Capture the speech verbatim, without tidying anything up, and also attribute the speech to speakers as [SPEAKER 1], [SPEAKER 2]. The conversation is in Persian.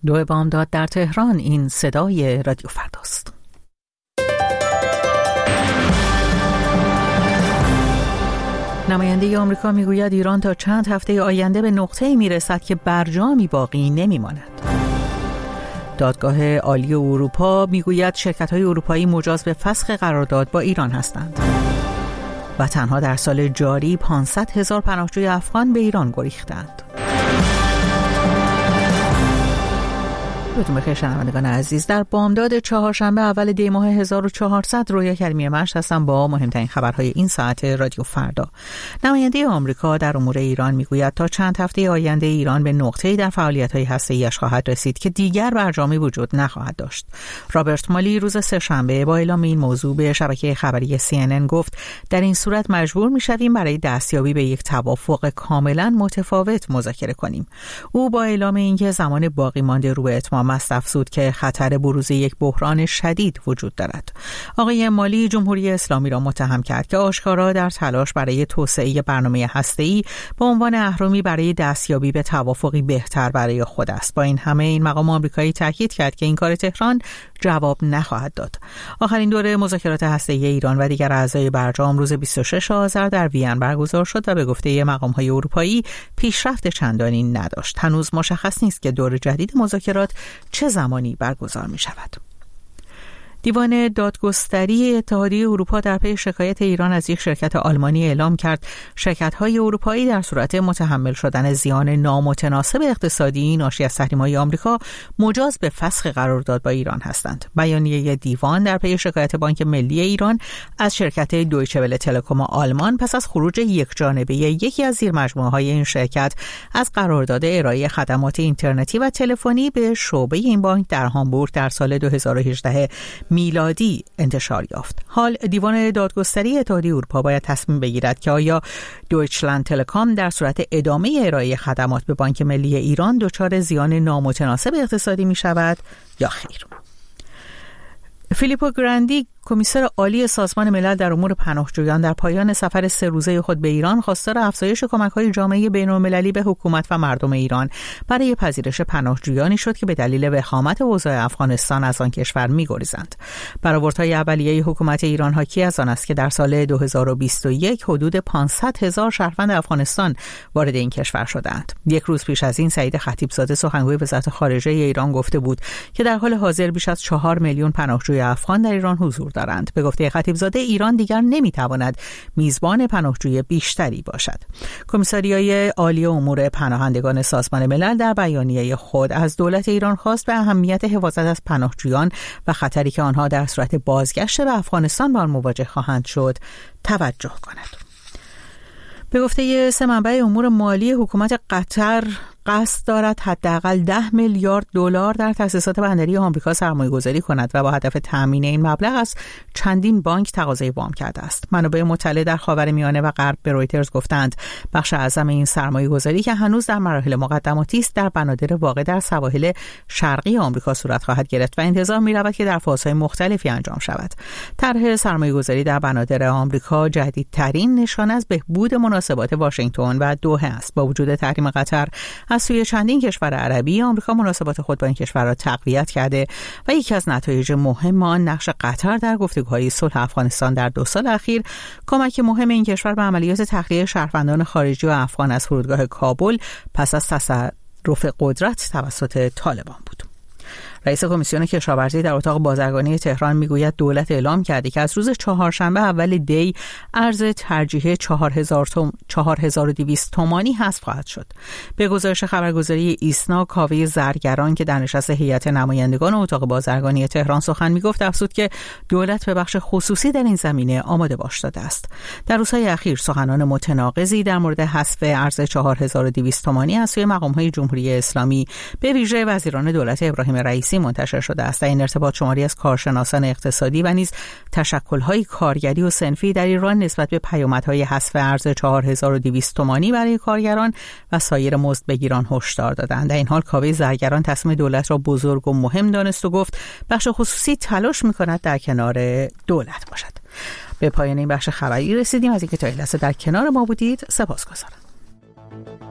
[SPEAKER 1] دو بامداد در تهران. این صدای رادیو فرداست. نماینده آمریکا میگوید ایران تا چند هفته آینده به نقطه‌ای میرسد که برجامی باقی نمیماند. دادگاه عالی اروپا میگوید شرکت‌های اروپایی مجاز به فسخ قرارداد با ایران هستند. و تنها در سال جاری پانصد هزار پناهجوی افغان به ایران گریختند. بهتون بخیر شنوندگان عزیز، در بامداد چهارشنبه اول دی ماه هزار و چهارصد رویا کریمی مشت هستم با مهمترین خبرهای این ساعت رادیو فردا. نماینده آمریکا در امور ایران میگوید تا چند هفته آینده ایران به نقطه‌ای در فعالیت‌های هسته‌ای‌اش خواهد رسید که دیگر برجامی وجود نخواهد داشت. رابرت مالی روز سه‌شنبه با اعلام این موضوع به شبکه خبری سی ان ان گفت در این صورت مجبور می‌شویم برای دستیابی به یک توافق کاملاً متفاوت مذاکره کنیم. او با اعلام اینکه زمان باقی مانده رو به اتمام است افزود که خطر بروز یک بحران شدید وجود دارد. آقای مالی جمهوری اسلامی را متهم کرد که آشکارا در تلاش برای توسعه برنامه هسته‌ای به عنوان اهرمی برای دستیابی به توافقی بهتر برای خود است. با این همه این مقام آمریکایی تاکید کرد که این کار تهران جواب نخواهد داد. آخرین دوره مذاکرات هسته‌ای ایران و دیگر اعضای برجام روز بیست و شش آذر در وین برگزار شد و به گفته مقام‌های اروپایی پیشرفت چندانی نداشت. هنوز مشخص نیست که دور جدید مذاکرات چه زمانی برگزار می شود. دیوان دادگستری اتحادیه اروپا در پی شکایت ایران از یک شرکت آلمانی اعلام کرد شرکت‌های اروپایی در صورت متحمل شدن زیان نامتناسب اقتصادی ناشی از تحریم‌های آمریکا مجاز به فسخ قرارداد با ایران هستند. بیانیه دیوان در پی شکایت بانک ملی ایران از شرکت دویچه ول تلکوم آلمان پس از خروج یکجانبه یکی از زیرمجموعه‌های این شرکت از قرارداد ارائه خدمات اینترنتی و تلفنی به شعبه این بانک در هامبورگ در سال دو هزار و هجده میلادی انتشار یافت. حال دیوان دادگستری اتحادیه اروپا باید تصمیم بگیرد که آیا دویچلند تلکام در صورت ادامه ارائه خدمات به بانک ملی ایران دچار زیان نامتناسب اقتصادی می شود یا خیر. فیلیپو گراندی کمیسر عالی سازمان ملل در امور پناهجویان در پایان سفر سه روزه خود به ایران خواستار افزایش کمک‌های جامعه بین‌المللی به حکومت و مردم ایران برای پذیرش پناهجویانی شد که به دلیل وخامت اوضاع افغانستان از آن کشور می‌گریزند. برآوردهای اولیه حکومت ایران حاکی از آن است که در سال دو هزار و بیست و یک حدود پانصد هزار شهروند افغانستان وارد این کشور شدند. یک روز پیش از این سعید خطیبزاده سخنگوی وزارت خارجه ایران گفته بود که در حال حاضر بیش از چهار میلیون پناهجوی افغان در ایران حضور دارند. به گفته خطیبزاده ایران دیگر نمیتواند میزبان پناهجوی بیشتری باشد. کمیساریای عالی امور پناهندگان سازمان ملل در بیانیه خود از دولت ایران خواست به اهمیت حفاظت از پناهجویان و خطری که آنها در صورت بازگشت به افغانستان با آن مواجه خواهند شد توجه کند. به گفته سه منبع امور مالی حکومت قطر قصد دارد حداقل ده میلیارد دلار در تأسیسات بندری آمریکا سرمایه‌گذاری کند و با هدف تامین این مبلغ از چندین بانک تقاضای وام کرده است. منابع مطلع در خاورمیانه و غرب به رویترز گفتند بخش اعظم این سرمایه‌گذاری که هنوز در مراحل مقدماتی است در بنادر واقع در سواحل شرقی آمریکا صورت خواهد گرفت و انتظار می‌رود که در فازهای مختلفی انجام شود. طرح سرمایه‌گذاری در بنادر آمریکا جدیدترین نشانه از بهبود مناسبات واشنگتن و دوحه است. با وجود تحریم قطر از سوی چندین کشور عربی آمریکا مناسبات خود با این کشور را تقویت کرده و یکی از نتایج مهم آن نقش قطر در گفتگوهای صلح افغانستان در دو سال اخیر کمک مهم این کشور به عملیات تخلیه شهروندان خارجی و افغان از فرودگاه کابل پس از تصرف قدرت توسط طالبان بود. رئیس کمیسیون کشاورزی در اتاق بازرگانی تهران میگوید دولت اعلام کرده که از روز چهارشنبه اول دی ارز ترجیحی چهار هزار و دویست تومانی حذف خواهد شد. به گزارش خبرگزاری ایسنا کاوه زرگران که در نشست هیئت نمایندگان اتاق بازرگانی تهران سخن میگفت افزود که دولت به بخش خصوصی در این زمینه آماده باش داده است. در روزهای اخیر سخنان متناقضی در مورد حذف ارز چهار هزار و دویست تومانی از سوی مقام‌های جمهوری اسلامی به ویژه وزیران دولت ابراهیم رئیسی منتشر شده است. در این ارتباط شماری از کارشناسان اقتصادی و نیز تشکل‌های کارگری و صنفی در ایران نسبت به پیامدهای حذف ارز چهار هزار و دویست تومانی برای کارگران و سایر مزدبگیران هشدار دادند. در این حال کاوه زرگران تصمیم دولت را بزرگ و مهم دانست و گفت بخش خصوصی تلاش می‌کند در کنار دولت باشد. به پایان این بخش خبری رسیدیم. از اینکه تا این لحظه در کنار ما بودید سپاسگزارم.